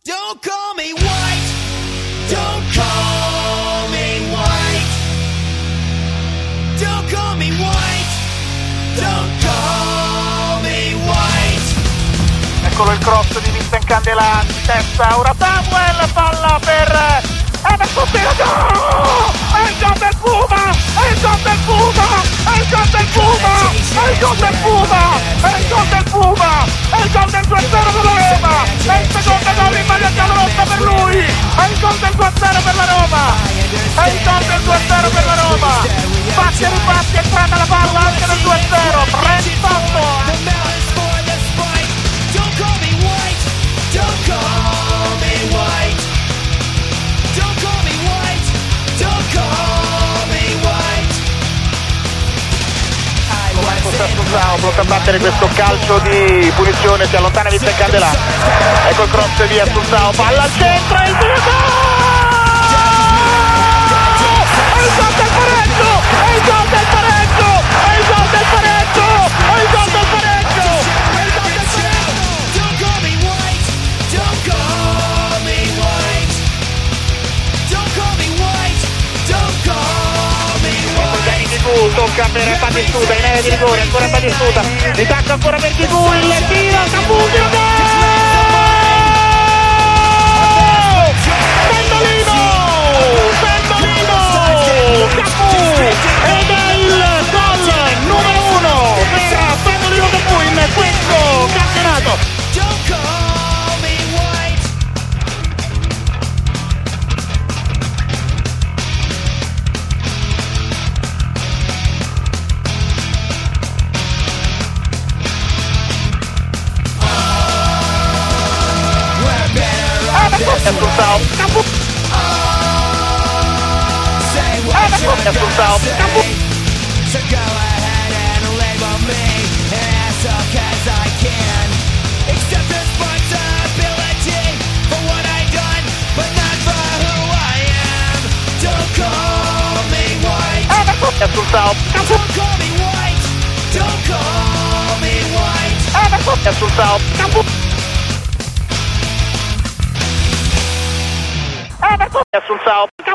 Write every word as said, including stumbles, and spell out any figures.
Don't call me white, don't call me white, don't call me white, don't call me white. Eccolo il cross di Vincent Candela, di testa, ora Samuel, palla per Emerson Tirato, è il gol del Puma, è il gol del Puma, è il gol del Puma, è il gol del Puma, è il gol del Puma, è il gol del due a zero per la Roma, è il secondo gol in maglia giallorossa per lui, è il gol del due a zero per la Roma, è il gol del due a zero per la Roma, batti e ribatti e prende la palla anche del due a zero, trentotto. Don't call me white, don't call me white, don't call me white, don't call me white. Sta Assunzao, blocca a battere questo calcio di punizione, si allontana Vincent Candela, ecco il cross di Assunzao, palla al centro e il tiro gol! È il gol del pareggio! È il gol del pareggio! È il gol del pareggio! È il gol del pareggio! Don't call me white, don't call me white, don't call me white, don't call me white. Tigù tocca per Batistuta, in area di rigore, ancora Batistuta, di tacco ancora per Tigù, il tiro, Caputo, gol! Pendolino! Pendolino! Capu! Ed è il gol numero uno per Pendolino Capu in questo campionato! Don't call me white. Assunzao, Capu! Assunzao, Capu! So go ahead and label me an asshole cause I can accept responsibility for what I've done, but not for who I am. Don't call me white. Assunzao, Capu! Don't call me white. Don't call me white. Assunzao, Capu! Assunzao,